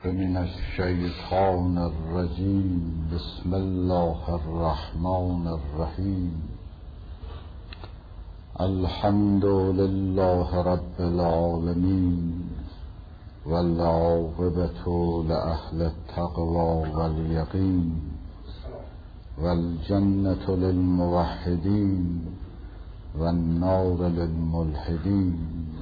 من الشیطان الرجیم. بسم الله الرحمن الرحیم. الحمد لله رب العالمین والعاقبة لأهل التقوى واليقين والجنة للموحدين والنار للملحدين.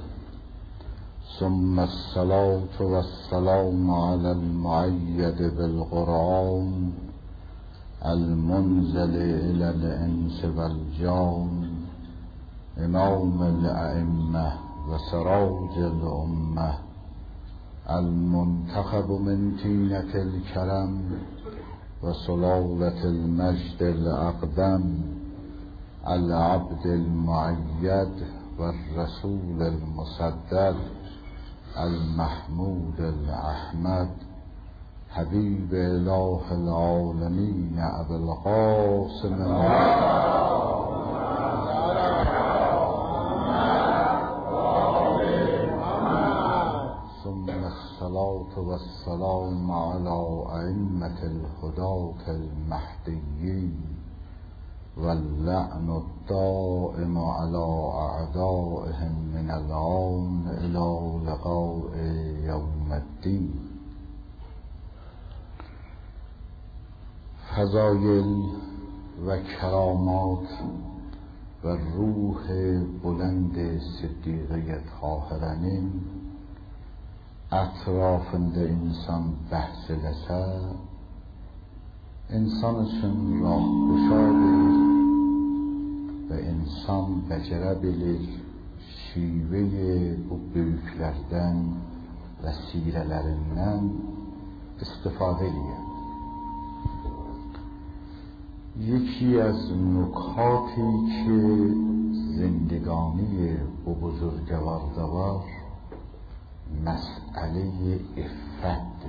ثم الصلاة والسلام على المؤيد بالقرآن المنزل إلى الإنس والجان إمام الأئمة وسراج الأمة المنتخب من طينة الكرم وسلالة المجد الأقدم العبد المؤيد والرسول المسدد المحمود الأحمد حبيب إله العالمين أبي القاسم ثم الصلاة والسلام على أئمة الهداة المهديين واللعن الدائم على أعدائهم من الآن إلى لقاء يوم الدين. فضایل و کرامات و روح بلند صدیقه طاهرانین etrafında insan bahsedilse, insan için rahguşadır ve insan becerebilir şiveyi bu büyüklerden ve sirelerinden istifade ediyor. یکی از نکاتی که زندگانی bu بزرگوار var مسئله عفت.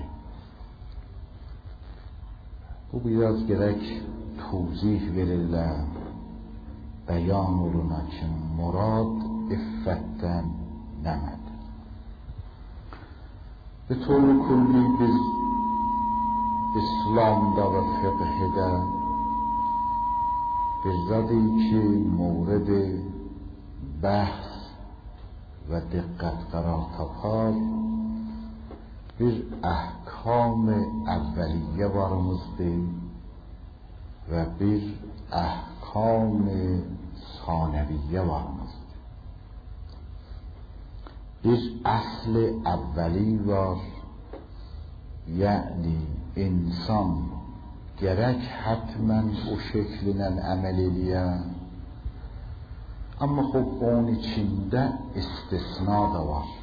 Bu biraz gerek توضیح verirler, beyan oluna ki murad iffetten nedir? به طور کلی biz İslam'da ve fıkh'da bir zadi ki مورد بحث و دقت قرار tapar bir ahkam اولیه varımızdır ve bir ahkam ثانویه varımızdır. Bir asl evveli var, yani insan gerek hatmen o şeklinden amel ediyor, ama خب onun içinde istisna da var.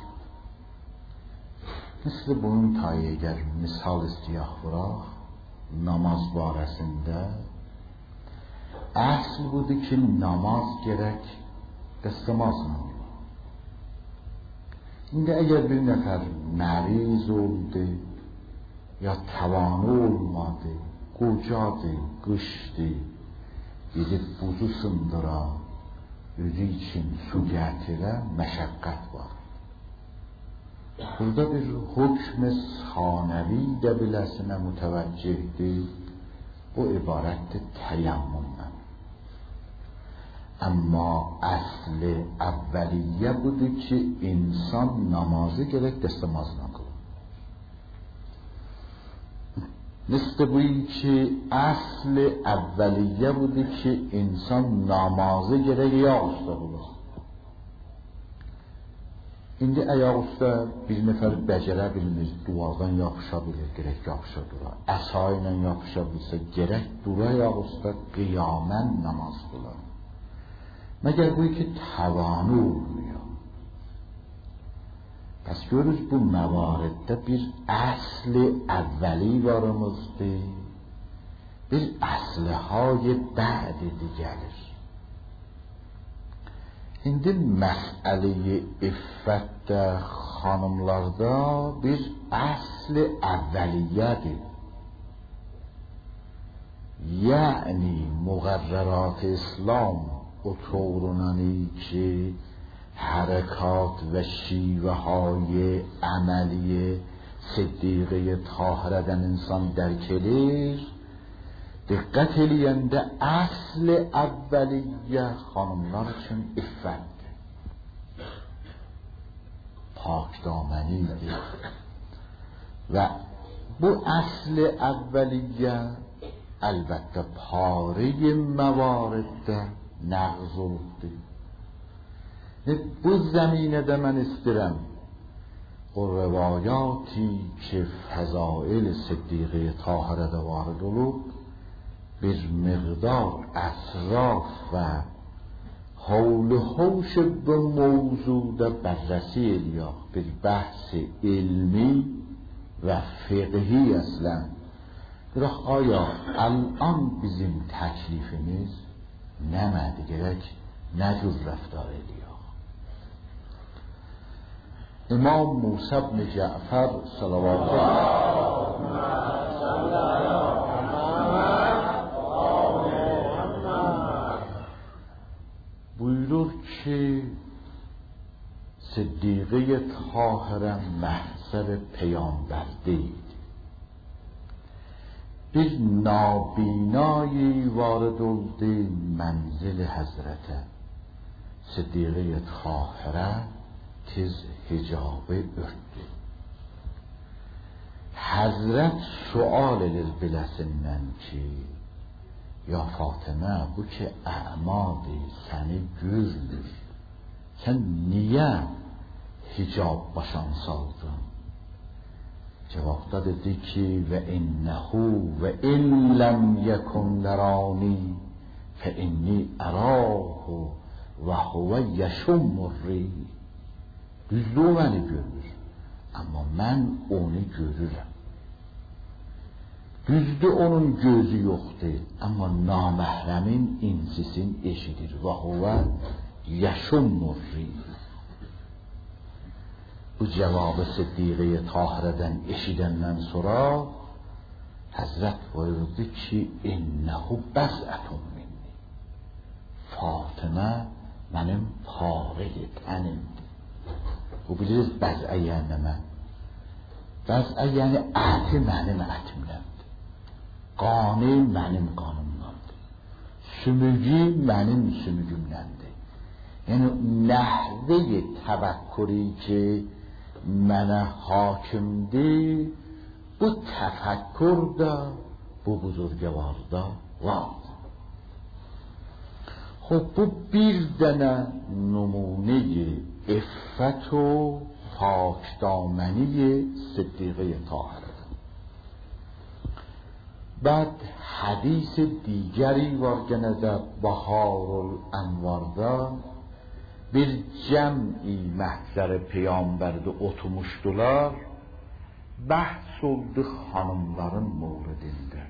Mesela bunun tayi eğer misal istiyah bırak, namaz barəsində asl budur ki namaz gerek dəstəmazla olur. İndi eğer bir nəfər məriz oldu ya tavanı olmadı, qocadı, qışdı, gidip buzu sındıra, özü için su gətirə məşəqqət var. Burada bir hükm sanavi də biləsinə mütəvəccihdir. Bu ibarətdir təyammümdən. Amma əsli əvvəliyyə budur ki insan namazı gerek dəstəmazla qılır. مثل بویی که اصل اولیه بوده که insan namazı gerek ayaqüstə qılır. İndi ayaqüstə bir nəfər becərə bilmir, duvardan yapışa bilir, gerek yapışa dura. Əsa ilə yapışa bilsə, gerek dura ayaqüstə qiyamən namaz qılır. Məgər buyur ki tavanı olmuyor. پس görürüz bu məvariddə bir əsli əvvəli varımızdır, bir əslihay bə'di gəlir. İndi məsələyi iffətdə xanımlarda bir əsli əvvəliyyədir. Yəni müqərrərat İslam o طورunani ki حرکات و شیوه های عملی Siddiqe Tahirədən insan dərk edir, diqqət eləyəndə əsl əvvəliyyə xanımlar üçün iffətdir, pakdamənidir və bu əsl əvvəliyyə əlbəttə pari məvariddə nəqz olubdur. Bu zəminədə mən istəyirəm o rivayati ki fəzail Siddiqe Tahirədə varid olub bir miqdar ətraf və حول حوش به موضوع بررسی eləyək bir bəhs ilmi və fiqhi əslən. Bırax aya الان bizim təklifimiz nəmədir, gerək nə cür rəftar eləyək? İmam Musa ibn Cəfər buyurur ki Siddiqe Tahirə məhzər پیامبردید. bir nabinایی وارد oldu منزل حضرت Siddiqe Tahirə tez hicabı örtdü. Həzrət sual edir biləsindən ki ya Fatimə, bu ki əmadır, səni güzdür, sən niyə hicab başan saldın? Cevabda dedi ki və innəhu və in ləm yəkun lərani fə inni ərahu və huvə yəşummurri. Düzdür, o məni görür, amma mən onu görürəm. Düzdür, onun gözü yoxdur, amma naməhrəmin insisin eşidir və huvə yəşummurri. Bu cevabı Siddiqe Tahirədən eşidəndən sonra Həzrət buyurdu ki innəhu bəzətun minni. Fatimə mənim parə-i tənimdir. Bu biliriz bəzə yəni nə? Bəzə yəni əti mənim ətimdəndir, qanı mənim qanımdandır, sümüyü mənim sümüyümdəndir. Yəni nəhvə-i təvəkküri ki mənə hakimdir, bu təfəkkür də bu buzurgəvarda vardır. Xub bu bir dənə numuneyi iffət و پاکدامنی صدیقه طاهره. بعد حدیث دیگری وارد در بهار الانوارda bir cəmi məhzər Peyğəmbərdə oturmuşdular, bəhs oldu xanımların mövridində.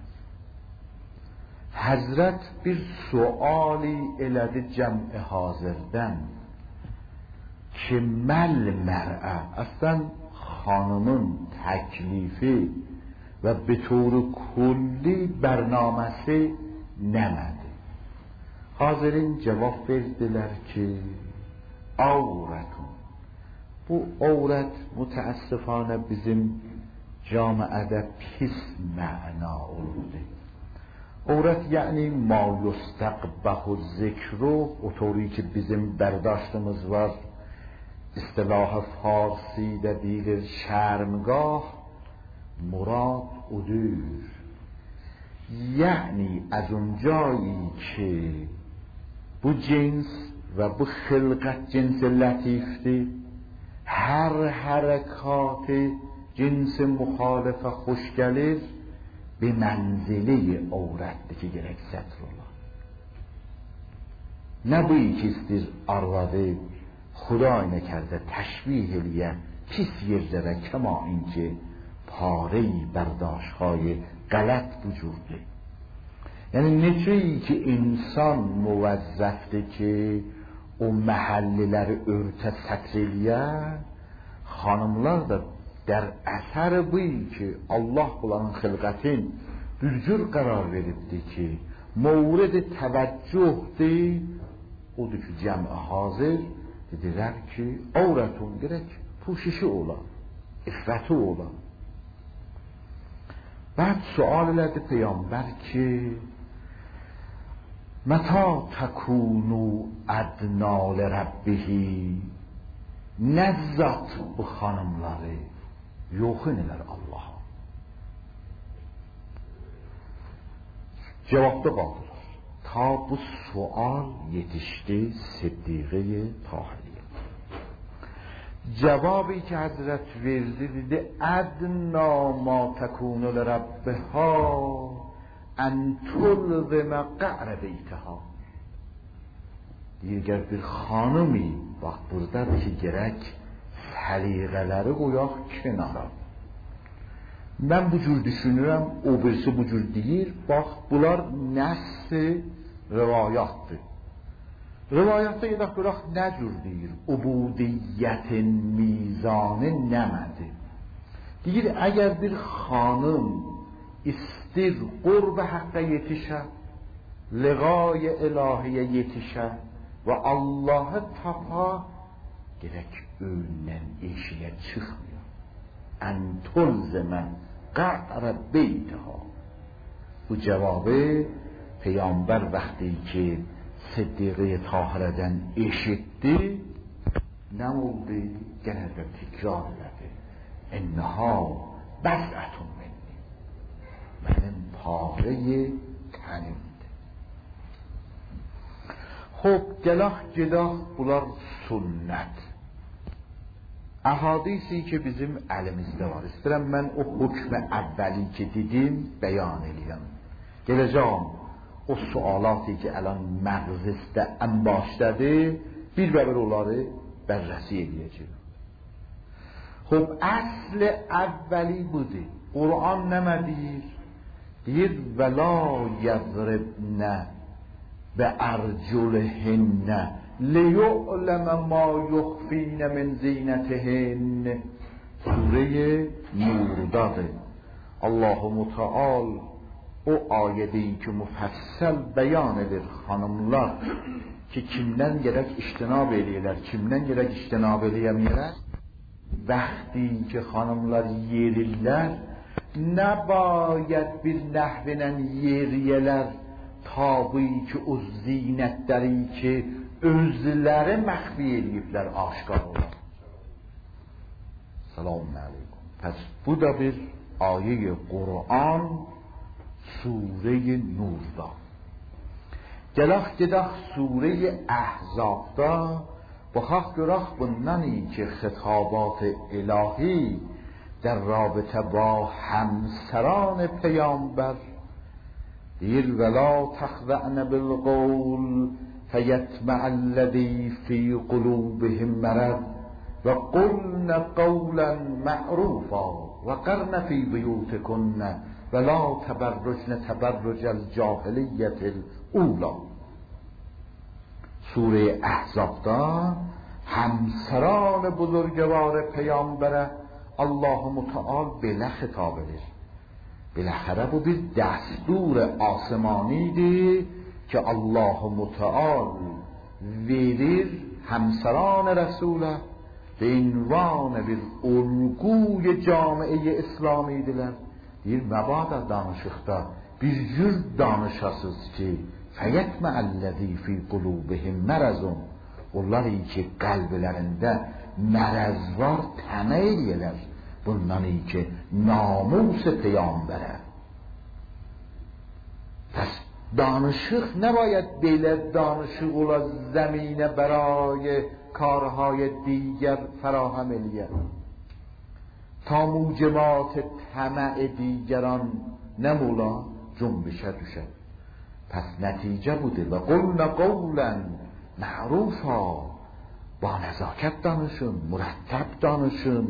Həzrət bir suali elədi cəmi hazırdən ki məl mərə, əslən xanımın təklifi və bir kulli bərnaməsi nəmədir? Hazirin cavab verdilər ki avrətun. Bu avrət mütəəssifانه bizim camiədə pis məna olurdu. Avrət yəni ma yustaqbah zikru, o طوری که bizim برداشتımız var. اصطلاح فارسی de دیگر شرمگاه مراد odur. یعنی از اونجایی که bu cins و bu خلقت جنس لطیفتی هر حرکات جنس مخالف خوش gelir به منزله عورتdir ki gerek سترالله. نه بویی که istir arvadı خدای نکرده تشبیه لیه pis yerlere kema اینکه پاره‌ای برداشت‌های غلط وجوده. یعنی نچه‌ای که انسان موظفته که o məhəlliləri örtə sətr eləyə, xanımlar da der əsər bu ki Allah bunların xilqətin düzgür qərar veribdi ki mövrid təvəccühdir, odur ki cəmi hazır dedilər ki avrətun gerek puşişi ola, iffəti ola, بعد سوال elədi پیامبر که متا تکونو ادنا لربهی نزات bu xanımları yoxun elər Allah'a. Cevapta qaldılar. Ta bu sual yetişdi Siddiqe Tahiriye. Cevabı ki Hazret verdi dedi ادنا ما تکون لربها ان تلزم قعر بیتها. Digər bir xanımi bax buradadır ki gerək səliqələri qoyaq kənara. Mən bu cür düşünürəm, o birisi bu cür deyir. Bax bunlar nəs-i rivayətdir. Rivayətdə gedək görək nə cür deyir? Ubudiyyətin mizanı nəmədir? Deyir əgər bir xanım istir qurb haqqa yetişə, liqay ilahiyə yetişə və Allahı tapa, gerək önündən eşiyə çıxmıyor. Ən tulzimə qa'ra beytha. Bu cevabı Peygamber vaqti ki Siddiqe Tahirədən eşitdi, nə oldu? Gənə də təkrar elədi. İnneha bəzətun minni. Mənim parəyi tənimdir. Xob, gələk gedək bunlar sünnət. Ahadisi ki bizim əlimizdə var. İstəyirəm mən o hükmü əvvəli ki dedim bəyan edirəm. Gələcəm o sualatı ki ələn məğzisdə ən başdadır, bir bəbir onları bərrəsi edəcəm. Xob, əsl əvvəli budur. Qur'an nəmə deyir? Deyir və la yəzribnə və ərculihinnə liyu'leme ma yukhfine min zinetihin. Sure Nur'dadır. Allahu Teala o ayeti ki müfəssəl bəyan edir xanımlar ki kimdən gerək iştinab eləyirlər, kimdən gerək iştinab eləyəməyirlər. Vəxti ki xanımlar yerirlər, nə bayət bir nəhvinən yeriyələr tabi ki o zinətləri ki özləri məxfi eləyiblər aşkar olan. Selamun aleyküm. Pəs bu da bir ayə-i Qur'an Sure-i Nur'da. Gələk gedək Sure-i Əhzab'da baxaq görək bundani ki xitabat ilahi در رابطه با همسران پیامبر دیر ولا تخضعن بالقول فیطمع الذی فی قلوبهم مرض وقلن قولا معروفا وقرن فی بیوتکن ولا تبرجن تبرج الجاهلیة الاولی. سوره احزاب'da همسران بزرگوار پیامبره Allah Müteal belə xitab edir. Biləxərə bu bir dəstur asmanidir ki Allah Müteal verir həmsəran Rəsulə və ünvan bir ulquy camiə İslamidirlər. Deyir, məbada danışıqda bir cür danışasız ki fəyətməəlləzi fi qulubihim mərəzun. Onlar ki qəlblərində mərəz var, təmə eləyələr. Bundan ki namus Peygamberə. Pəs danışıq نباید belə danışıq ola زمینه برای کارهای دیگر فراهم eləyər. تا موجبات طمع دیگران نمولا جنبشه düşər. پس نتیجه بوده و قلنا قولا معروفا. با نزاکت danışın, مرتب danışın.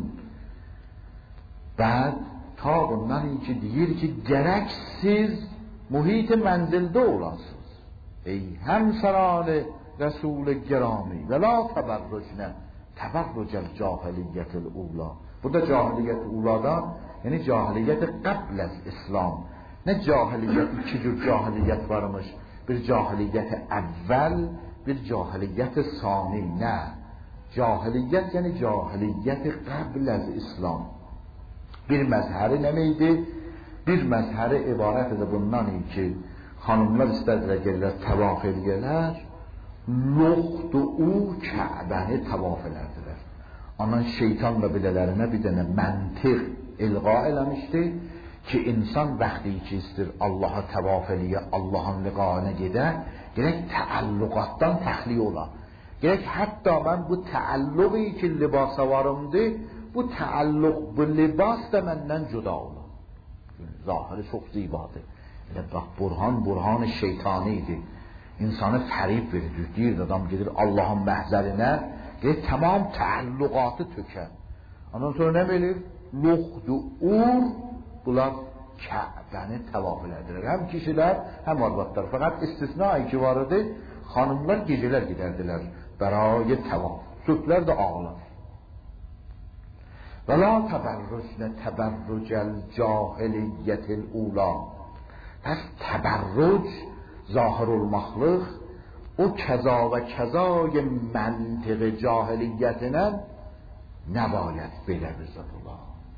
بعد ta bundan ki deyir ki gerek siz muhit mənzildə olasınız. Ey həmsəran Resul Gərami və la təbərrücnə təbərrücəl cahiliyyətil ula. Burada cahiliyyət uladan yani cahiliyyət qəbl az İslam. Ne cahiliyyət, iki cür cahiliyyət varmış. Bir cahiliyyət əvvəl, bir cahiliyyət sani. Ne? Cahiliyyət yani cahiliyyət qəbl az İslam. Bir məzhəri nə miydi? bir məzhəri ibarət edə bundan ki, xanımlar istədilər gəlirlər təvaf eləyələr, loxdu u Kəbəni təvaf elədilər. Ondan şeytan da bilələrinə bir dənə məntiq ilqa eləmişdi ki, insan vaxtı ki istir Allaha təvaf eləyə, Allahın liqayına gedə, gerək təalluqatdan təxliyə ola. Gerək hətta mən bu təalluqi ki libasa varımdır, bu təalluq, bu libas da məndən cüda ola. Zahiri çox zibadır. Bax, burhan şeytani idi. İnsanı fərib verir, deyir adam gedir Allahın məhzərinə, gedir tamam təalluqatı tökər. Ondan sonra nə bilir? Loxdu ur, bunlar Kəbəni təvaf elədilər. Həm kişilər, həm arvadlar. Fəqət istisnai ki var idi, xanımlar gecələr gedərdilər bərayə təvaf. Sübhlər də ağlar. Və la təbərrücnə təbərrücəl cahiliyyətil ula. Pəs təbərrüc zahir olmaqlıq o kəza və kəzای məntiq cahiliyyətinə nəbayət belə bizət ola.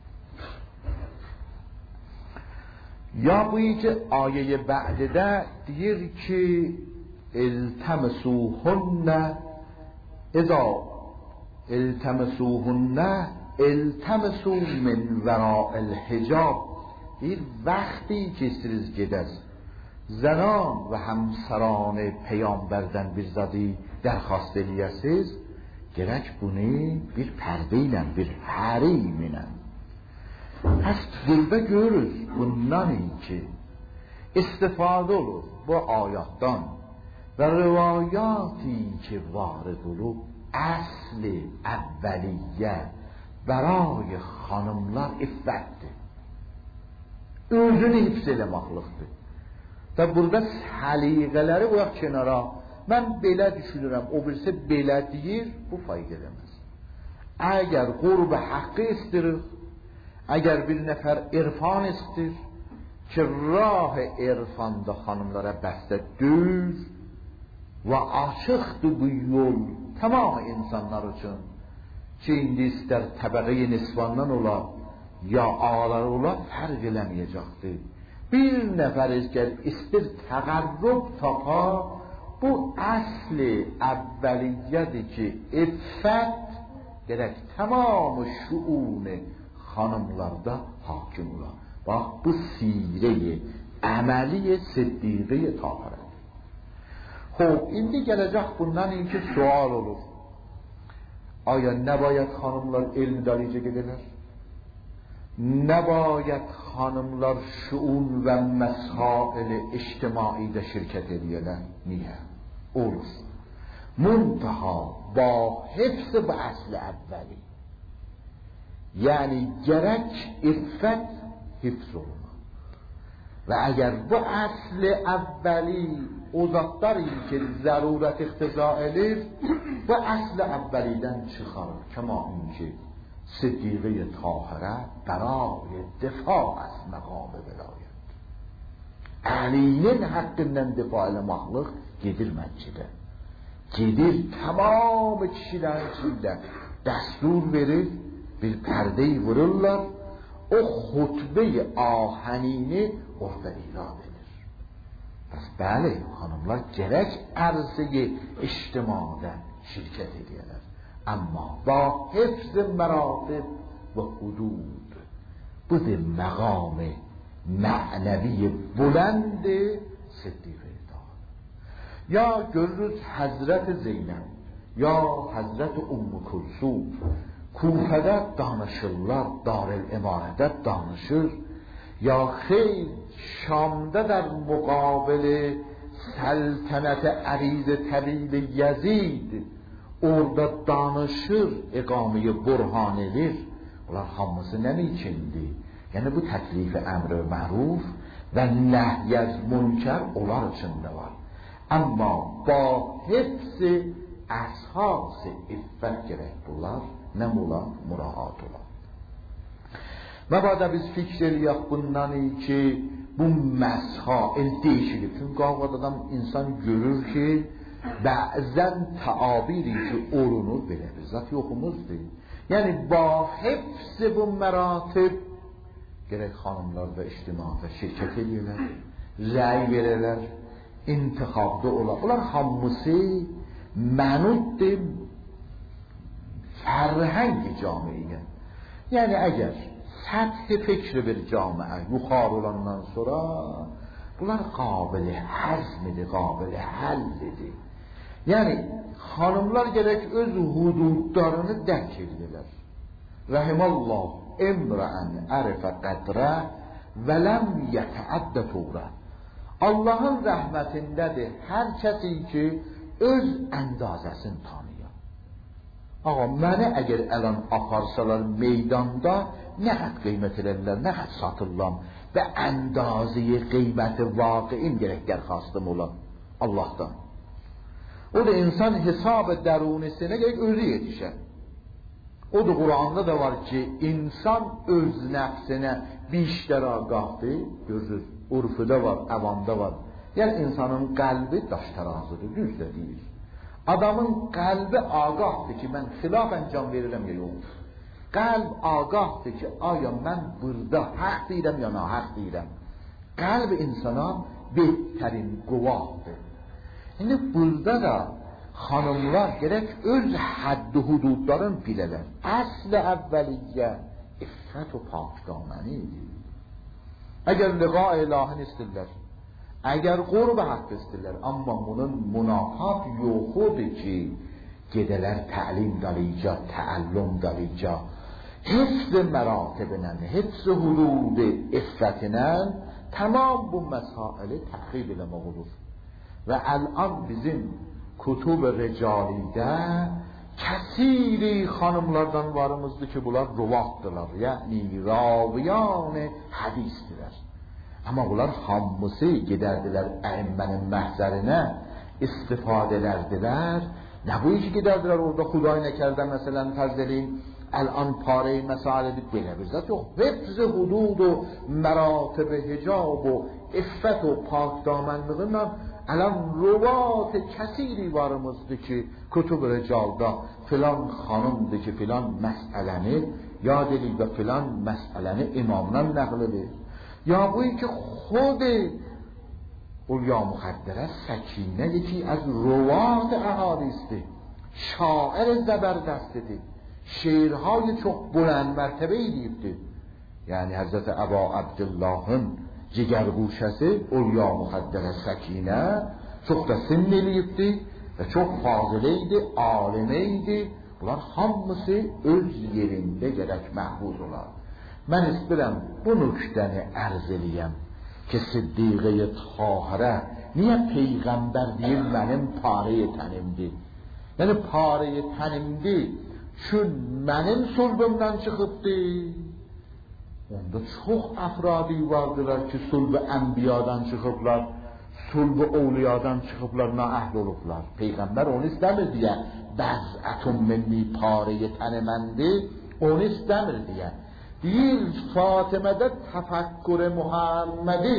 Ya bu ki ayəyə bə'didə deyir ki iltəmisuhunnə İza iltəmisuhunnə iltəmisu min vəra'il hicab. Bir vaqتی که siz gedəz زنان و همسران پیامبرdən bir zadı dərxast eləyəsiz, gerək bunu bir pərdə ilə, bir hərim ilə. Pəs burada görürüz bundan ki istifadə olur bu ayatdan və rivayati ki varid olub əsli əvvəliyyə برای xanımlar iffətdir. Özünü hifz eləmaqlıqdır. Və burada səliqələri qoyaq kənara. Mən belə düşünürəm, o birisi belə deyir, bu fayda eləməz. Əgər qurb haqqı istirik, əgər bir nəfər irfan istir ki, rah irfanda xanımlara bəstə düz və açıqdır bu yol tamam insanlar üçün ki, indi istər təbəqə-i nisvandan ola, ya ağalar ola, fərq eləməyəcəkdir. Bir nəfər istir təqarrub tapa, bu əsli əvvəliyyədir ki, iffət gerək tamamı şuun-i xanımlarda hakim ola. Bax, bu sirə-i əməli-i siddiqə-i tahirədir. Xob, indi gələcək bundan ki, sual olur. Aya nəbayət xanımlar elm dəlicə gedilər? Nəbayət xanımlar şuun və məsail-i ictimaidə şirkət ediyələr? Niyə? Olur. Muntaha ba hepsi bu əsli əvvəli. Yəni gərək iffət hifz olunur. Və əgər bu əsli əvvəli o zatları ki zərurət iqtiza edir, bu əsli əvvəlidən çıxarır. Kəma inki siddiqə-i tahirə برای دفاع از məqam-ı vilayət. Əlinin haqqından difa eləmaqlıq gedir məscidə. Gedir tamam kişilərin içində dəstur verir, bir pərdeyi vururlar, o xutbə-i ahənini orada irad edir. Bəs bəli, xanımlar gərək ərzi-i ictimada şirkət edərlər. Amma با حفظ مراتب و حدود بود مقام معنوی بلند صدیقه دار. یا görürüz Həzrət Zeynəb, ya Həzrət Ümmü Kulsum Kufədə danışırlar, Darül-İmarədə danışır, ya xeyr Şamda در مقابل سلطنت عریض طویل یزید orada danışır, iqamı burhan edir. Bunlar hamısı nə içindi? Yəni bu təklif-i əmr-i məruf və nəhy-əz münkər onlar içində var. Amma ba hepsi əsas-ı iffət gərək bunlar nə olar? Muraat olar. Məbadə biz fikr eləyək bundan ki bu məsail değişilir. Çünki adam insan görür ki bəzən təabiri ki olunur belə bir zat yoxumuzdur. Yəni ba hepsi bu məratib gerek xanımlar da ictimaiyyətdə şirkət edirlər, rəy verirlər, intiqabda olar. Onlar hamısı mənuddur فرهنگ جامعه. یعنی اگر سطح فکر bir جامعه yuxarı olandan sonra bunlar قابل hazmdir, قابل hallidir. Yəni xanımlar gərək öz hududlarını dərk edirlər. Rahimallah imra'an arifa qadra və lam yeta'adda tura. Allahın rəhmətindədir hər kəsi ki öz əndazəsini tanıyır. Ağa, məni əgər ələn aparsalar meydanda nə qəd qiymət elərlər, nə qəd satırlar və əndazəyə qiyməti vaqiin gərək dərxastım olan Allahdan. O da insan hesab-ı dərunisine gərək özü yetişər. O da Qur'anda da var ki, insan öz nəfsinə bişlər ağaqdır, gözür, urfuda var, əvanda var. Yəni insanın qəlbi daş tərazıdır, düz də deyir. Adamın qəlbi ağaqdır ki, mən xilaf əncam verirəm ya yox. Qəlb ağaqdır ki, aya mən burada haqq deyirəm ya nahaq deyirəm. Qəlb insana betərin quvaqdır. İndi burada da xanımlar gerek öz haddi hududların bilələr. Əsl əvvəliyyə iffət və pakdamanidir. Əgər liqa ilahini istirlər, əgər qurb haqqı istirlər, amma bunun münafat yoxudur ki, gedələr təlim dalıca, təəllüm dalıca, hifz məratibinən, hifz hudud iffətinən tamam bu məsaili təxrib eləmək olur. Və əl'an bizim kutub ricalidə kəsiri xanımlardan varımızdır ki, bunlar ruvatdırlar, yəni raviyan hədisdirlər. Amma bunlar hamısı gedərdilər əyimmənin məhzərinə, istifadə edərdilər. Nə bu işi gedərdilər orada Xuday nəkərdə məsələn fərzəlin, əl'an pare-i məsəl edib belə bir zət yox. Hifz hudud و مراتب hicab و iffət و pakdamənliğindən الان روات کثیری varımızdır ki kutub ricalda filan xanımdır ki filan məsələni yad edir və filan məsələni imamdan nəql edir. Ya bu ki خود اولیا مخدره سکینه یکی از روات احادیثtir. شاعر زبردستdir. شعرهای çok بلند مرتبه deyibdir. Yani Hazreti Ebu Abdullah'ın cigerguşesi Ulya Muhaddere Sakine çok da sinneliyipti ve çok fazileydi, alimeydi. Bunlar hamısı öz yerinde gerek məhbuz olar. Ben istedim bu nüktəni ərz eləyəm ki Siddiqe-i Tahirə niye peygamber deyir mənim pare-i tənimdir? Yani pare-i tənimdir çün mənim sulbümdən çıxıbdır. Onda çox əfradi vardılar ki, sulb-ı ənbiyadan çıxıblar, sulb-ı ovliyadan çıxıblar, naəhl olublar. Peyğəmbər onu istəmir deyə, bəzətun minni pare-i təniməndir, onu istəmir deyə. Deyir, Fatimədə təfəkkür-i Muhammədi.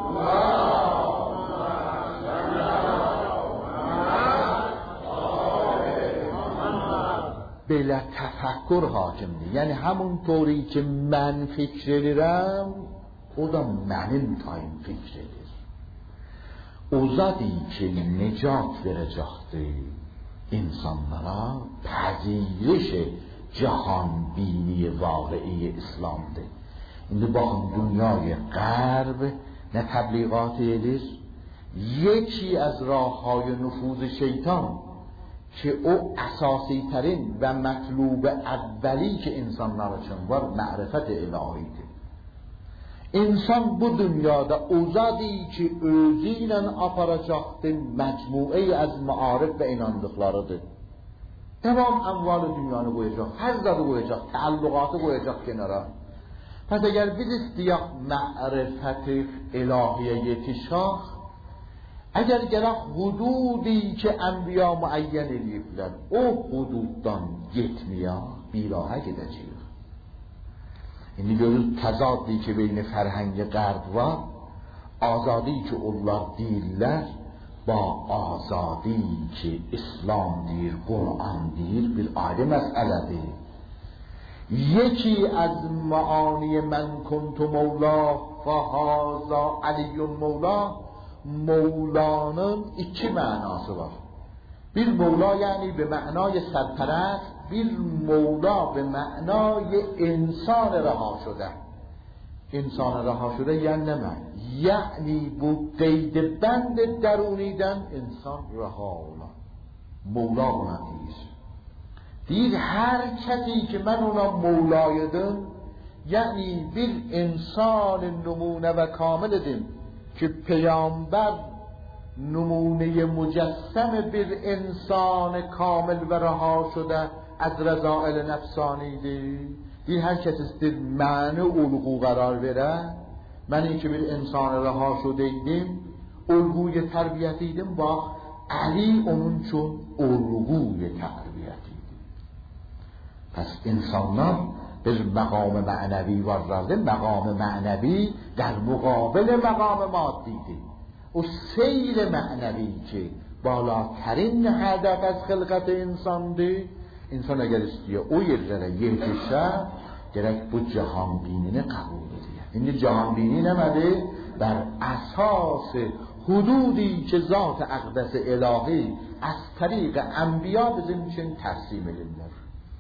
Belə təfəkkür hakimdir. Yəni həmin to'ri ki mən fikr edirəm, o da mənim tayım fikr edir. O zadi ki necat verəcəkdir insanlara, pəziriş cahan bini vaqi'i İslamdır. İndi baxın dünyaya qərb nə təbliğat edir? Yeki از راههای نفوذ şeytan ki o əsasi tərin və mətlub əvvəli ki insanlar üçün var, mərifət ilahidir. İnsan bu dünyada uzadı ki özü ilə aparacaqdır məcmuə az maarif və inandıqlarıdır. Tamam əmvalı dünyanı qoyacaq, hər zadı qoyacaq, təalluqatı qoyacaq kenara. Pəs əgər biz istəyək mərifət-i ilahiyə yetişək, əgər gələk hududi ki ənbiya müəyyən ediblər, o hududdan getməyək, birahə gedəcəyik. İndi görürüz təzaddır ki beyni fərhəngi qərb var, azadi ki onlar deyirlər, با آزادی که اسلام دیر قرآن دیر bir ayrı məsələdir. یکی از معانی من کنت مولا فهذا علی مولا، مولانın iki manası var. Bir Mevla yani به معنای سرپرست، bir مولا به معنای انسان رها شده. انسان رها شده یعنی نه؟ یعنی bu قید بند درونیدن انسان رها olan. مولا buna deyir. Deyir her kesi ki ben ona mevlaydım, yani bir insan numune ve kamil edim ki peygamber numune mujessem bir insan kamil ve raha şude از رذائل نفسانیدی. این هر کس استید معنی الگو قرار بره، من این که bir insan رها şudeydim, الگوی terbiyetiydim. Bak Ali onun için الگوی terbiyetiydi. Pes insanlar bir مقام معنوی varlardı. مقام معنوی در مقابل مقام مادیdi. O seyr معنوی که بالاترین هدف از خلقت insandı. İnsan eğer istiyor o yerlere yetişse gerek bu cihan dinini kabul ediyor. Şimdi cihan dini nemedi? Ber esas hududi که ذات اقدس الهی از طریق انبیا bizim için ترسیم edildiler.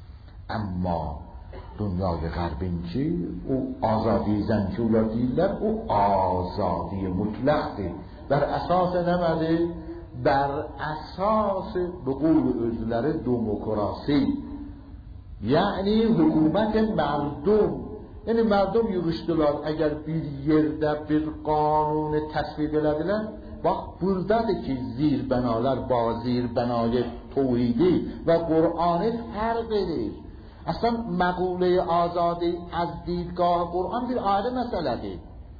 Ama dünyayı غربinci o azadi zencula değiller, o azadi mutlaktır. Ber esas nemedi? Ber esas به قول özleri demokrasi, yani hükümet merdum. Yani merdum yığıştılar eğer bir yerde bir kanunu təsvib elədilər. Bax buradadır ki zirbənalar ba zirbenay توحیدی و قرآن فرق edir. اصلا مقوله آزادی از دیدگاه قرآن bir ayrı məsələdir.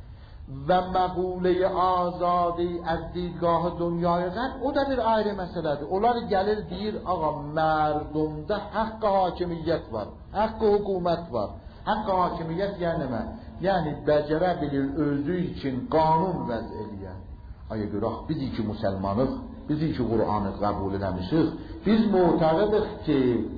و مقوله آزادی از دیدگاه dünyaya غرب o da bir ayrı məsələdir. Onlar gəlir deyir ağa mərdumda haqq hakimiyyət var, haqq hökumət var. Haqq hakimiyyət yəni nə? Yəni bəcərə bilir özü üçün qanun vəz eləyən. Aya görək biz ki müsəlmanıq, biz ki Qur'anı qəbul eləmişik, biz mu'təqidik ki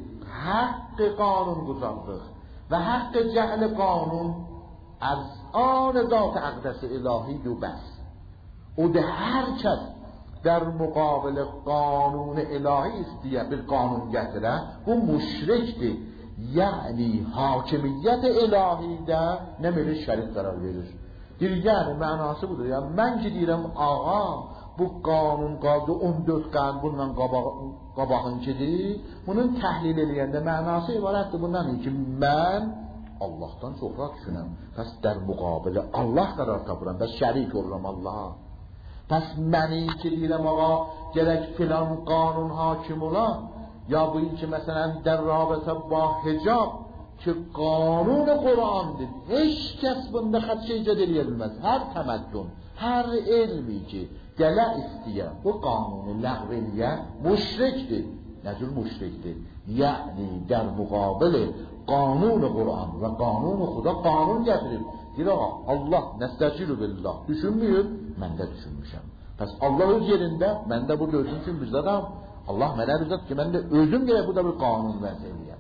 haqq qanun quzardıq və haqq cəhl qanun از آن ذات اقدس الهی و بس. او ده هر کس در مقابل قانون الهی استیه bir قانون getiren bu müşriktir. Yani hakimiyet ilahide nemeli şerif karar verir. Yani manası budur. Yani ben ki deyirəm ağa bu qanun qaldı 14 qanun bundan qabağınkidir. Bunun təhlil eləyəndə mənası ibarətdir bundan ki mən Allah'tan sonra düşünəm. Pes der muqabilə Allah qarar tapıram. Pes şərik oluram Allah'a. Pes məni ki deyirəm ağa gerek filan qanun hakim ola, ya bu ki məsələn der rabitə ba hicab ki qanun Qur'andır. Heç kəs bunda xətt icad eləyə bilməz. Hər təməddün, hər elmi ki gələ istiyə bu qanunu ləğv eləyə müşrikdir. Necür müşriktir? Yani der muqabilə قانون قرآن و قانون خدا قانون getirir. Deyir Allah nestecilu billah. Düşünmüyor, mən də düşünmüşəm. Pes Allah öz yerində, mən də burada özüm üçün bizadam. Allah mənə bizad ki mən də özüm gerek bu da bir qanun vəzəliyəm.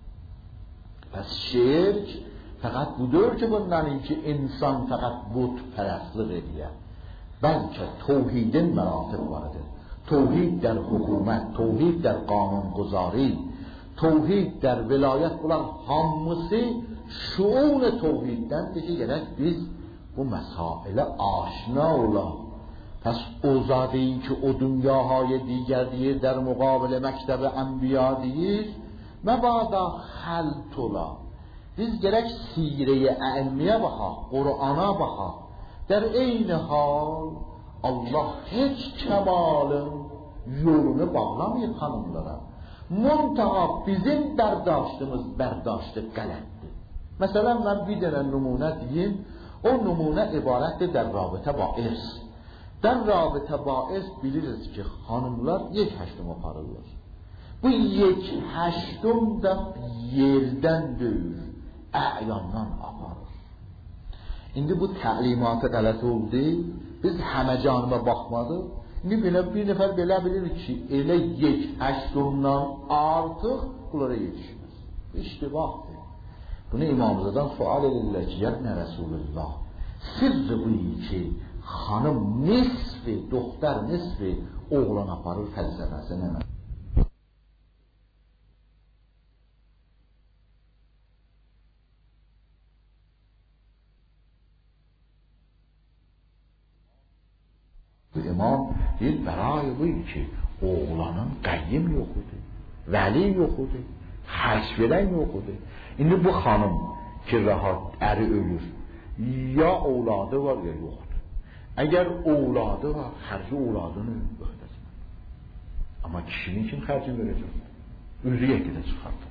Pes şirk fəqat budur ki bundan ki insan fəqat but pərəstlik edir. Bəlkə توحیدin məratib vardır. توحید در حکومت، توحید در قانون گذاری، توحید در ولایت bulan hamısı şuun توحیدdendir ki gerek biz bu mesaile aşina olalım. Pes o zadeyi ki o dünyaهای دیگر deyir در مقابل مکتب انبیا deyir مبادا خلط ola. Biz gerek sire-i ilmiye baxa, Kur'an'a baxa. Der eyni hal Allah hiç kemalın yolunu bağlamayıb hanımlara. Muntaha bizim bərdaştımız bərdaştı qələtdir. Məsələn, mən bir dənə nümunə deyim, o nümunə ibarətdir der rabitə ba irs. Der rabitə ba irs biliriz ki, hanımlar 1/8 aparırlar. Bu 1/8 da yerdən döyür, əyandan aparır. İndi bu təlimatı qələt oldu, biz həmə canıma baxmadıq. İndi bir nəfər belə bilir ki, elə 1/8 artıq bunlara yetişmez. İştibahdır. Bunu İmamzadan sual edirlər ki, yəni Rasulullah, sirri bu ki, xanım nisfi, doktor nisfi oğlan aparır fəlsəfəsi nə? İmam deyir, bəray bu ki, oğlanın qəyyim yox idi, vəli yox idi, xərç verən yox idi. İndi bu xanım ki, rahat əri ölür, ya oğladı var, ya yoxdur. Əgər oğladı var, xərci oğladının öhdəsinə. Amma kişinin kim xərcini verəcək? Özü yekidə çıxardı.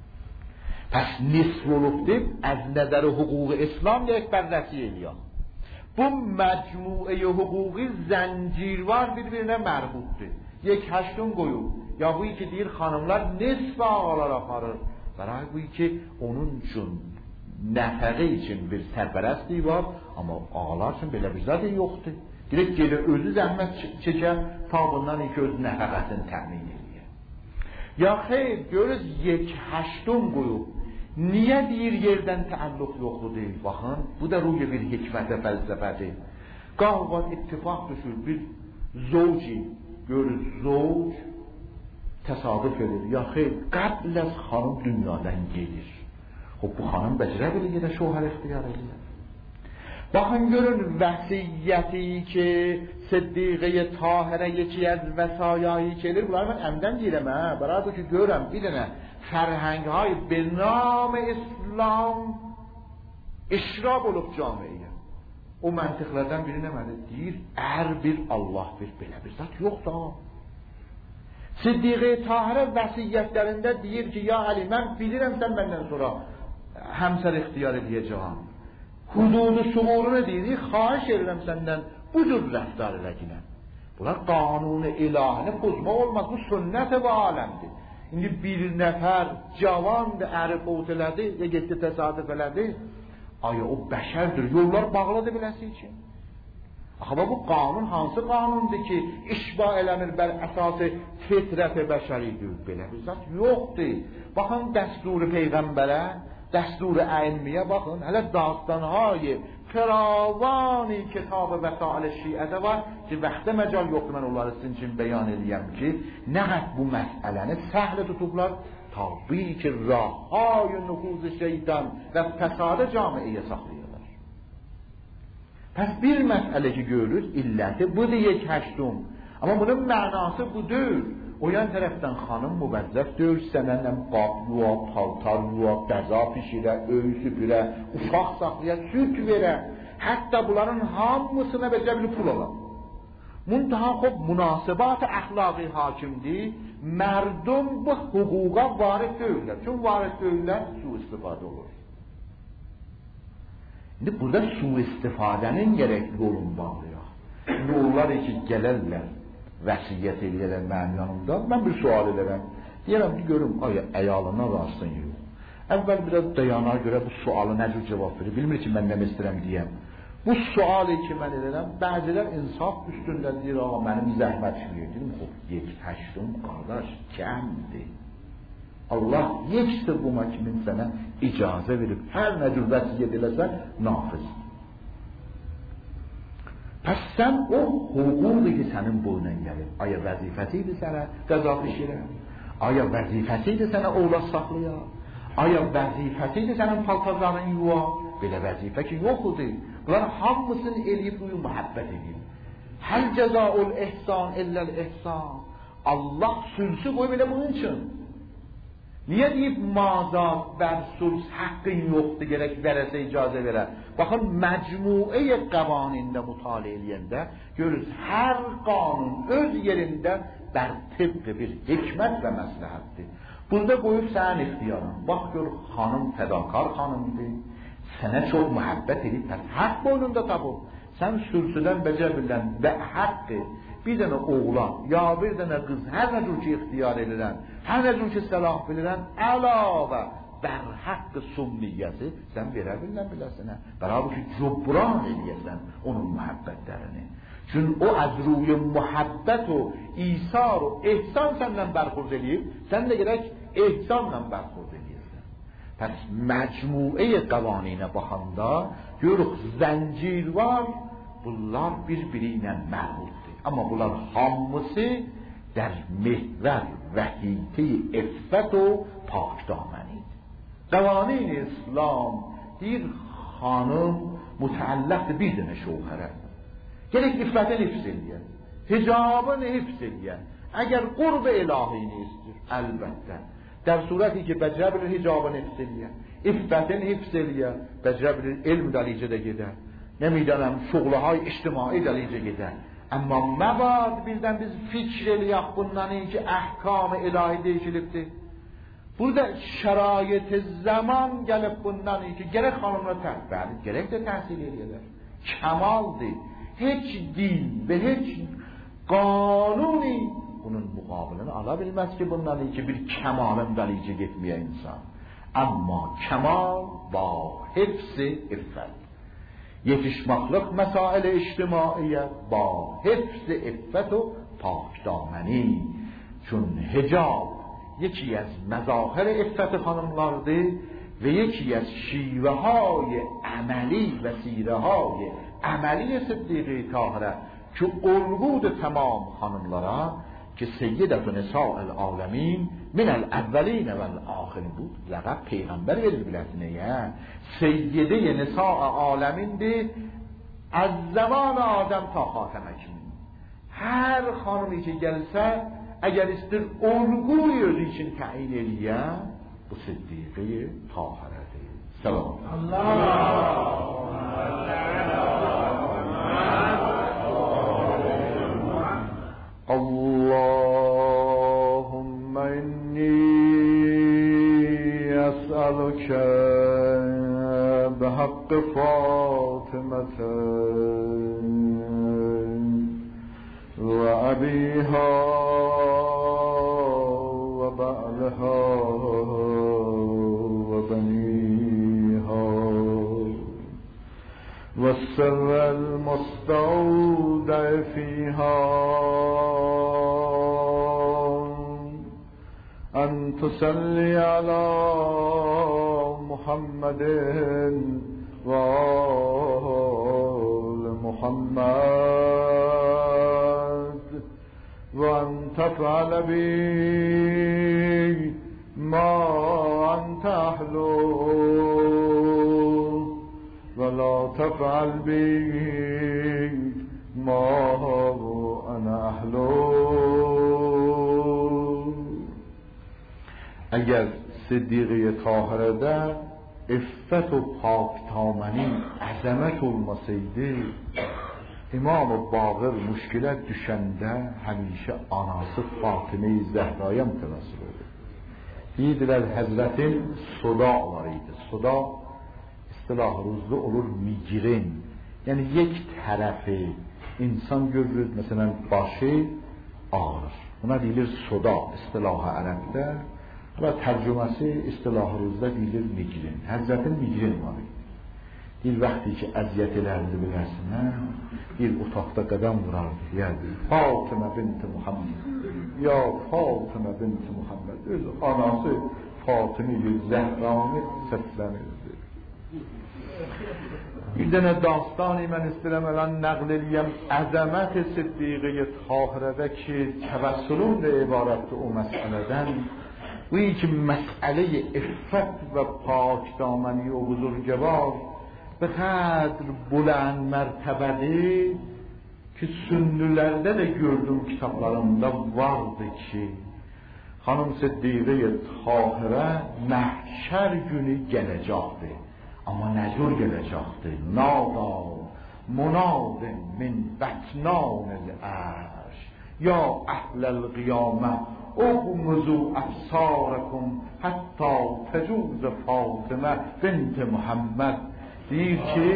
Pəs nisf olub deyib, əz nəzəri hüquq-i İslam deyək bərrəsi eləyək. Bu məcmuə hüquqi zəncirvar bir-birinə mərbutdur. 1/8 qoyub. Ya bu ki deyir xanımlar nisf ağalar aparır. Bəray bu ki onun üçün nəfəqə üçün bir sərpərəstliyi var, amma ağalar üçün belə bir zat yoxdur. Direkt gelir özü zəhmət çəkər, ta bundan ki öz nəfəqəsini təmin edir. Ya xeyr, görürüz 1/8 qoyub. Niyə deyir yerdən təalluq yoxdur deyil? Baxın, bu da ruy bir hikmətə, fəlsəfədir. Qalqan ittifaq düşür, bir zovci, görürüz, zovc təsadüf edir. Ya xeyr, qəbl az xanım dünyadan gelir. Xub, bu xanım bəcrə bilir, ya da şohər ixtiyar edir. Baxın, görün, vəsiyyəti ki, Siddiqə-i Tahirə yeki az vəsayayı gelir. Bunları mən əmdən deyirəm, bərabər bu ki, görəm, bir dənə فرهنگ های به نام اسلام اشراب olub camiyə. O məntiqlərdən biri nəmədir? Deyir, bir Allah bir belə bir zat yoxdur. Siddiqə Tahirə vəsiyyətlərində deyir ki, ya Ali, mən bilirəm sən məndən sonra həmsər ixtiyar edəcəyəm. Hududu şuurunu deyir, xahiş edirəm səndən bu cür rəftar edəkinə. Bunlar qanunu ilahini pozma olmaz, bu sünnət və aləmdir. İndi bir nəfər cavandır, əri fövt elədi, ya getdi təsadüf elədi. Aya o bəşərdir, yollar bağlıdır beləsi üçün. Axı bu qanun hansı qanundur ki, işba eləmir bər əsası fitrət-i bəşəridir, belə bir zat yoxdur. Baxın dəsturi peyğəmbərə, dəsturi əlmiyə baxın, hələ dastanهای فراوانی کتاب وسائل شیعه var ki, vaxtda məcal yoxdur, mən onları sizin üçün bəyan edeyəm ki, nə qəd bu məsələni səhlə tutublar, tabi ki, rahay nüfuz şeytan və fəsadə camiyə saxlayırlar. Pəs bir məsələ ki, görürüz, illəti budur 1/8. Amma bunun mənası budur. O yan tərəfdən xanım müvəzzəf deyil, sənənlə qab yuaq, paltar yuaq, qəza pişirə, öy süpürə, ufaq saxlaya, süt verə. Hətta bunların hamısına becə bir pul olar. Muntaha xob münasibat əxlaqi hakimdir. Mərdum bu hüquqa varid deyirlər. Çün varid deyirlər, su-istifadə olur. İndi burada su-istifadənin gərəkli olun bağlayaq. İndi onlar ki, gələrlər, vəsiyyət edirlər mənim yanımda. Mən bir sual edirəm. Deyirəm ki, görüm, aya, əyalına rastın yox. Əvvəl biraz dayana görə bu sualı necə cavab verir? Bilmir ki, mən nə istəyirəm deyəm. Bu sualı ki, mən edirəm, bəzilər insaf üstündə deyir, mənim zəhmət şüyür. Deyim, xob, 1/8 qardaş, kəmdir. Allah 1/7 kimin sənə icazə verib, hər nə cür vəsiyyət eləsən, nafizdir. Pəs sən o hüquqdur ki, sənin boyuna gəlir. Aya vəzifəsidir sənə qəza pişirə? Aya vəzifəsidir sənə oğlaq saxlaya? Aya vəzifəsidir sənin paltarların yuva? Belə vəzifə ki, yoxudur. Bunlar hamısını eləyib uyu mühəbbət edin. Həl cəzaul ihsan illəl ihsan. Allah sülsü qoyub elə bunun üçün. Niyə deyib mazad bər süls haqqın yoxdur, gerək verəsə icazə verə? Baxın, məcmuə qavanində mütaliə eləyəndə görürüz, hər qanun öz yerində bər tıbqı bir hikmət və məsləhətdir. Burada qoyub sənin ixtiyarın. Bax, gör, xanım fədakar xanımdır. Sənə çox mühəbbət edib, haqq boynunda tapıb. Sən sülsüdən becə bilən və haqqı bir dənə oğlan, ya bir dənə qız, hər nə cür ki ixtiyar edirən, hər nə cür ki səlah bilirən, əlavə bər haqqı sumniyyəsi sən verə bilən biləsinə. Bərabər ki, cübran eləyəsən onun mühəbbətlərini. Çünki o az ruy mühəbbət o, isar o, ehsan səndən bərxurd eləyib, sən də gerək ehsanla bərxurd eləyəsən. پس məcmuə qavanına baxanda görürük zəncirvar bunlar bir-biri ilə məğlubdur. Amma bunlar hamısı در محور و حیطه عفت و پاکدامنی. قوانین اسلام bir xanım mütəalləqdir bir dənə şöhrə. Gerek iffətini hifz eləyər, hicabını hifz eləyər. Əgər qurb ilahini istir, əlbəttə. در صورتی که بجرا bilir hicabını hifz eləyər, iffətini hifz eləyər, bəcrə bilir elm dəlicədə gedər. Nemiدانم şuğlahay ictimai dəlicə gedər. Amma məbad birdən biz fikr eləyək bundan ki əhkam ilahi değişilibdir. Burada şərait zaman gəlib bundan ki gerek xanımla təhsil, gerek də təhsil eləyələr. Kəmaldır. Heç din və heç qanuni bunun muqabilini ala bilməz ki bundan ki bir kəmalın dəlicə getməyə insan. Amma kəmal ba hifz iffət. Yetişməklik məsail ictimaiyə ba hifz iffət و پاکدامنی. چون حجاب یکی از مظاهر عفت خانمlardır ve یکی از شیوه های عملی و سیره های عملی صدیقه طاهره که الگوی تمام خانمlara که سیدت نساء العالمین من الاولین و الاخرین بود. لقب پیغمبر verir biləsiniyə. سیده نساء عالمینdir از زمان آدم تا خاتم اکنون. هر خانمی که gəlsə اگر istər الگوی özü için təyin eləyə bu siddiqe طاهرədir. Salam. اللهم إني أسألك بحق فاطمة وأبيها وبعلها وبنيها والسر المستودع فيها أن تصلي على محمد وآل محمد وأن تفعل بي ما أنت أهله ولا تفعل بي ما أنا أهله. اگر صدیقه طاهره در عفت و پاکدامنی عظمت olmasaydı İmam-ı Bağır müşkilət düşəndə həmişə anası Fatıma-i Zəhraya mütəvəssıl olur. Deyirdilər Həzrətin soda var idi. Soda istilah ruzlu olur migren. Yəni یک tərəfi insan görür, məsələn başı ağrır. Buna deyilir soda istilah ərəbdə. Ama tərcüməsi istilah ruzda deyilir migren. Həzrətin migren var idi. Bir vakti ki əziyyət elərdi biləsinə, bir otaqda qədəm vurardı, deyərdi, Fatıma binti Muhammed, ya Fatıma binti Muhammed, öz anası Fatıma-i Zəhranı səslənirdi. Bir dənə dastani mən istəyirəm elən nəql eləyəm, əzəmət-i siddiqə-i tahirədə ki, təvəssülün də ibarətdir o məsələdən, bu ki, məsələ-i iffət və pakdaməni o buzurgəvar به قدر بلند مرتبeli ki sünnülerde de gördüm kitaplarımda vardı ki Hanım Siddiqe Tahirə məhşər günü gələcəkdi. Amma nə cür gələcəkdi? Nada munadin min bətnanil ərş ya əhləl qiyamə اغمزوا ابصاركم حتی تجوز فاطمه بنت محمد. deyir ki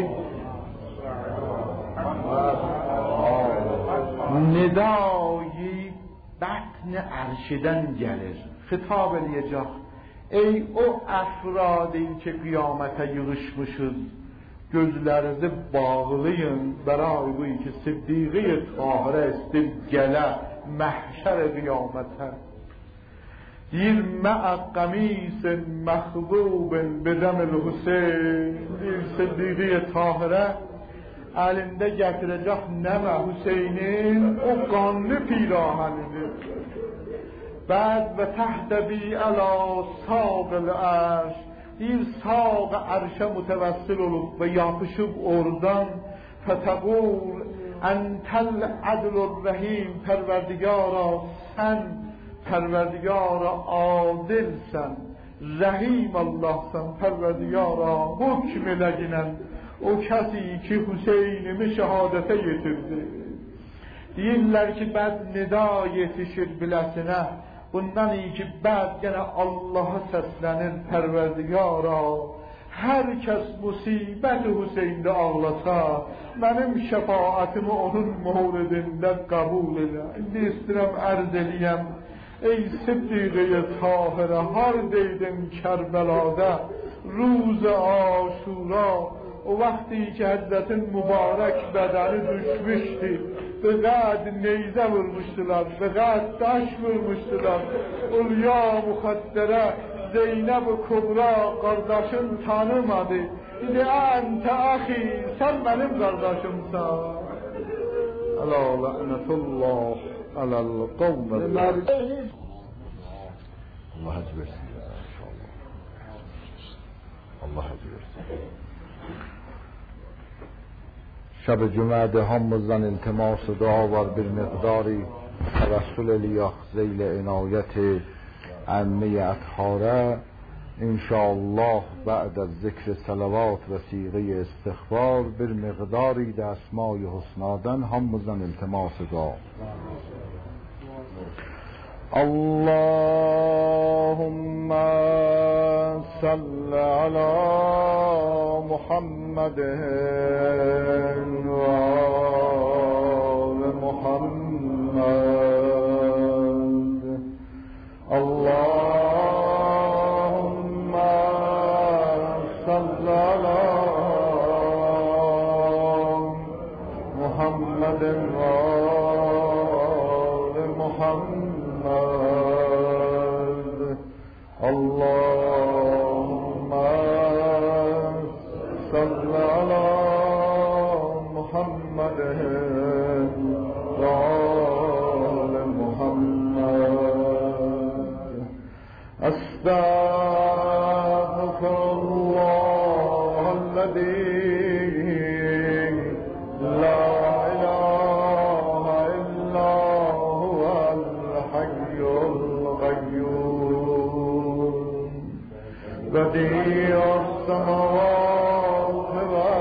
ندایی بطن عرشdən gəlir, xitab eləyəcək. Ey o افرادی که qiyamətə yığışmışız, gözlərinizi bağlayın برای bu ki Siddiqe Tahirə istəyir gələ məhşər qiyamətə. دیر مع قمیص مخضوب بدم الحسین. دیر صدیقی طاهره elində gətirəcək nəmə Hüseynin o qanlı pirahanını. Bəd və təhtəbi əla sağ-ıl ərş, bir sağ ərşə mütəvəssil olub və yapışıb oradan fətəqul əntəl ədlur rəhim, pərverdigara sən pərverdigara adilsən, rəhim Allahsan, pərverdigara hükm edəginən o kesi ki Hüseyin'imi şehadete getirdi. Deyirlər ki bəd nida yetişir bilesine, bundan iyi ki bəd gene Allah'a səslənir pərverdigara. Hər kəs musibət Hüseyin'de ağlasa, mənim şəfaatimi onun mövridində qəbul elə. İndi istirəm ərz eləyəm, ey Siddiqe Tahirə, hardaydın Kərbəlada, روز عاشورا، o vakti ki Hazretin mübarek bedeni düşmüştü, ve gad neyze vurmuştular, ve gad taş vurmuştular. Ulya muhaddere Zeynep-i Kubra kardeşim tanımadı. Dedi ente ahi, sen benim kardeşimsen. Ela la'netullah alel kavme. Allah hacı versin ya inşallah. Allah hacı versin. شب جمعه همزن التماس دعا و بالمقداری توسل الیاخ ذیل عنایت عمه اطهاره انشاءالله بعد از ذکر صلوات و صیغه استغفار بالمقداری ده اسمای حسنادن همزن التماس دعا. اللهم صل على محمد وآل محمد. اللهم صل على محمد وآل محمد. اللهم صل على محمد وآل محمد. أستغفر الله الذي لا إله إلا هو الحي القيوم بديع السماوات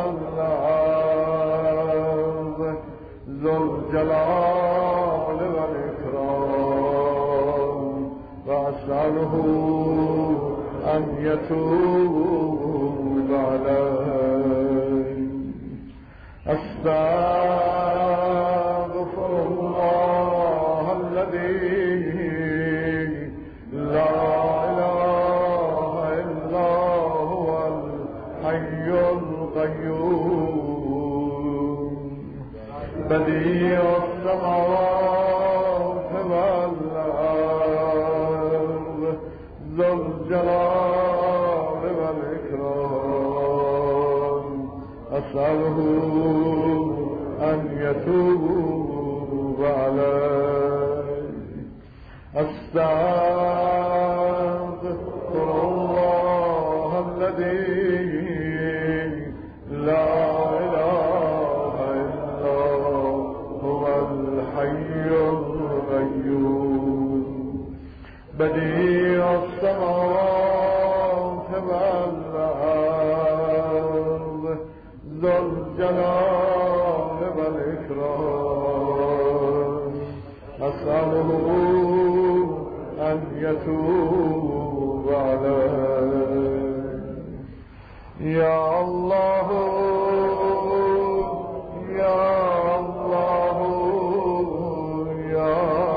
والأرض ذو الجلال والإكرام وأسأله أن يتوب علي. أستغفر الله الذي لا إله إلا هو الحي القيوم بديع السماوات والأرض ذو الجلال والإكرام أسأله أن يتوب علي. أستغفر الله الذي لا إله إلا هو الحي القيوم بديع السماوات والأرض ذو الجلال والإكرام أسأله أن يتوب علي. يا الله يا الله يا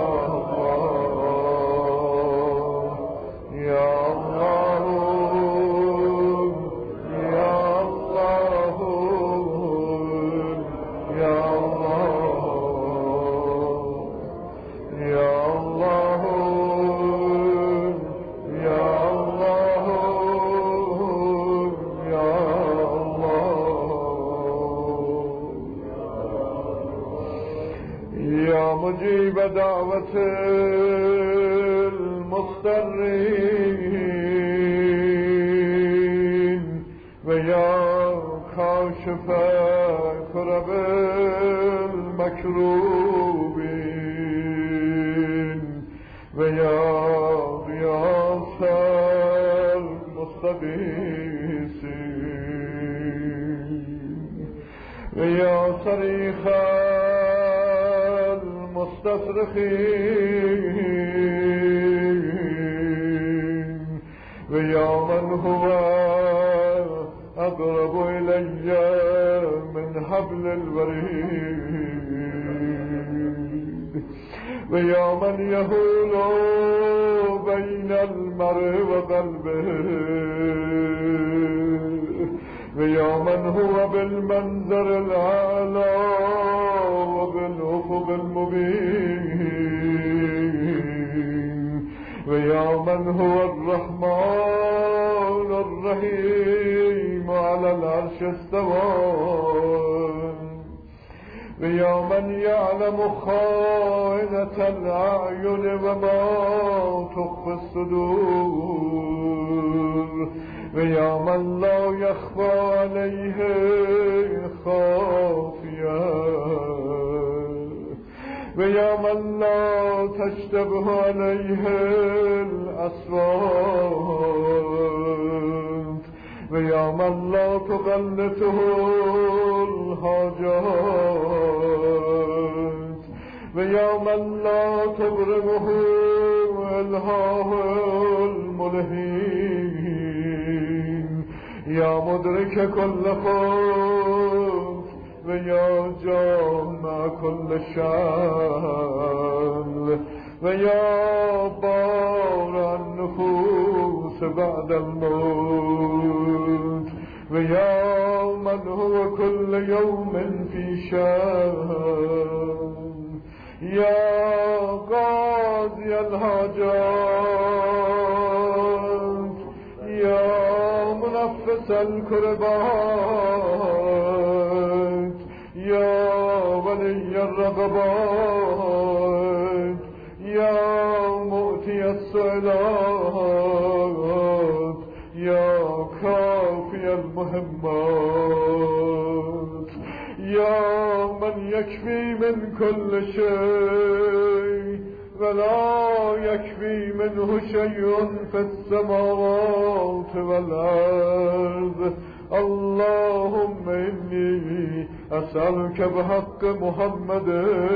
الله يا الله يا الله يا الله يا الله یا مجیب دعوت المضطرین و یا کاشف کرب المکروبین و یا غیاث المستغیثین و یا صریخ المستصرخین و یا من هو اقرب الی من حبل الورید و یا من یحول بین المرء و قلبه و یا من هو بالمنظر الاعلی و بالافق المبین و یا من هو الرحمن الرحیم علی العرش استوى و یا من یعلم خائنة الاعین و ما تخفی الصدور و یا من لا یخفی علیه خافیه و یا من لا تشتبه علیه الاصوات و یا من لا تغلطه الحاجات و یا من لا تبرمه الهاه الملهین یا مدرک کل خود و یا جامع کل شان و یا بار النفوس بعد الموت و یا من هو کل یوم فی شان یا قاضی الحاجات یا منفس الکربات یا ولی الرغبات یا معطی السؤالات یا کافی المهمات یا من یکفی من کل شیء ولا یکفی منه شیء فی السماوات والارض اللهم انی اسألك بحق محمد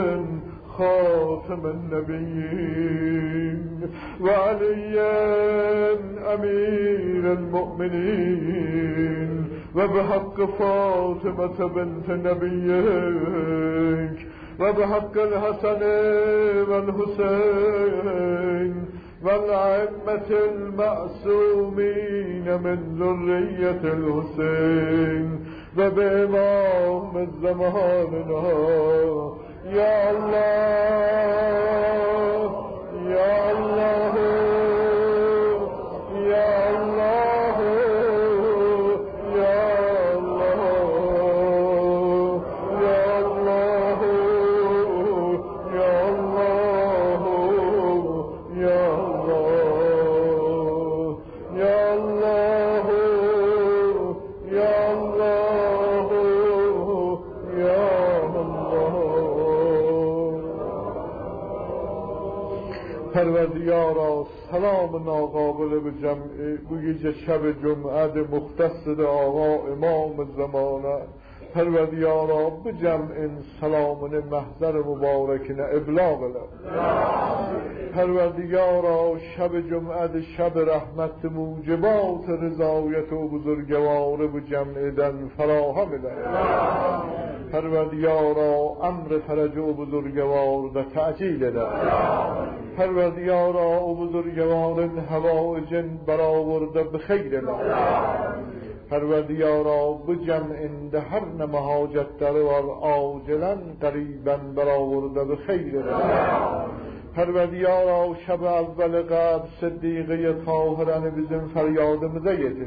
خاتم النبیین و علی امیر المؤمنین و بحق فاطمة بنت نبیک و بحق الحسن والحسین والأئمة المعصومين من ذرية الحسين وبإمام الزماننا يا الله يا الله يا الله يا الله يا الله يا الله يا پروردگارا سلام ناقابل به جمع بویج شب جمعه مختص آقا امام زمانه پروردگارا به جمع سلامن محضر مبارکن ابلاغ له پروردگارا شب جمعه شب رحمت موجبات رضایت و بزرگوار به جمع دن فراهم له پروردگارا امر فرج و بزرگوار و تعجیل له پروردگارا و بزرگوار حوائج برآورده به خیر له پروردگارا بجمع ده هر نمهاجت در و عاجلا قریبا برآورده به خیر پروردگارا شب اول قبل صدیقه طاهران bizim feryadımıza yetir.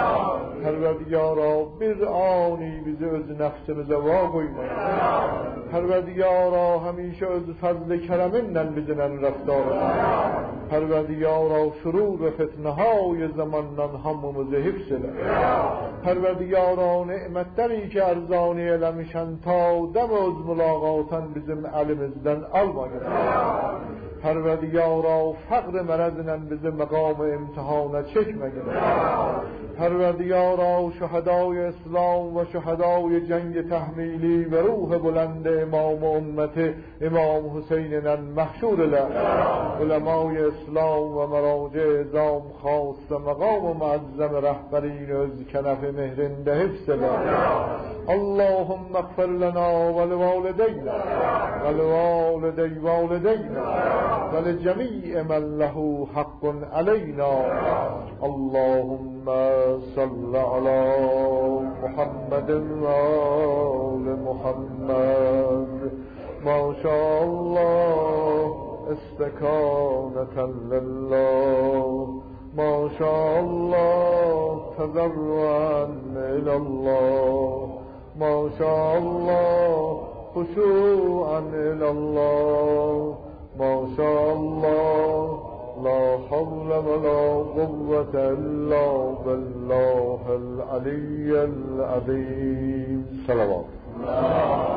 Perverdigara bir ani bizi öz nefsimize va koyma. پروردگارا همیشه از فضل کرمینن بجنن رفتارا پروردگارا شرور و فتنه های زمانن همموز حفظله پروردگارا نعمتleri که ارزانی علمشن تا دم از ملاقاتن bizim elimizden almayın پروردگارا فقر مرضنن bizim مقام امتحانه çekmeyin پروردگارا شهدای اسلام و شهدای جنگ تحمیلی و روح بلند امام امت امام حسینن محشور له علمای اسلام و مراجع ازام خاص مقام معظم رهبرین از کنف مهرنده حفظ له اللهم اغفر لنا ولوالدينا ولوالدي والدينا ولجميع من له حق علينا اللهم صل على محمد وآل محمد ما شاء الله استكانة لله ما شاء الله تضرعا إلى الله ما شاء الله خشوعا إلى الله ما شاء الله لا حول ولا قوة إلا بالله العلي العظيم صلوات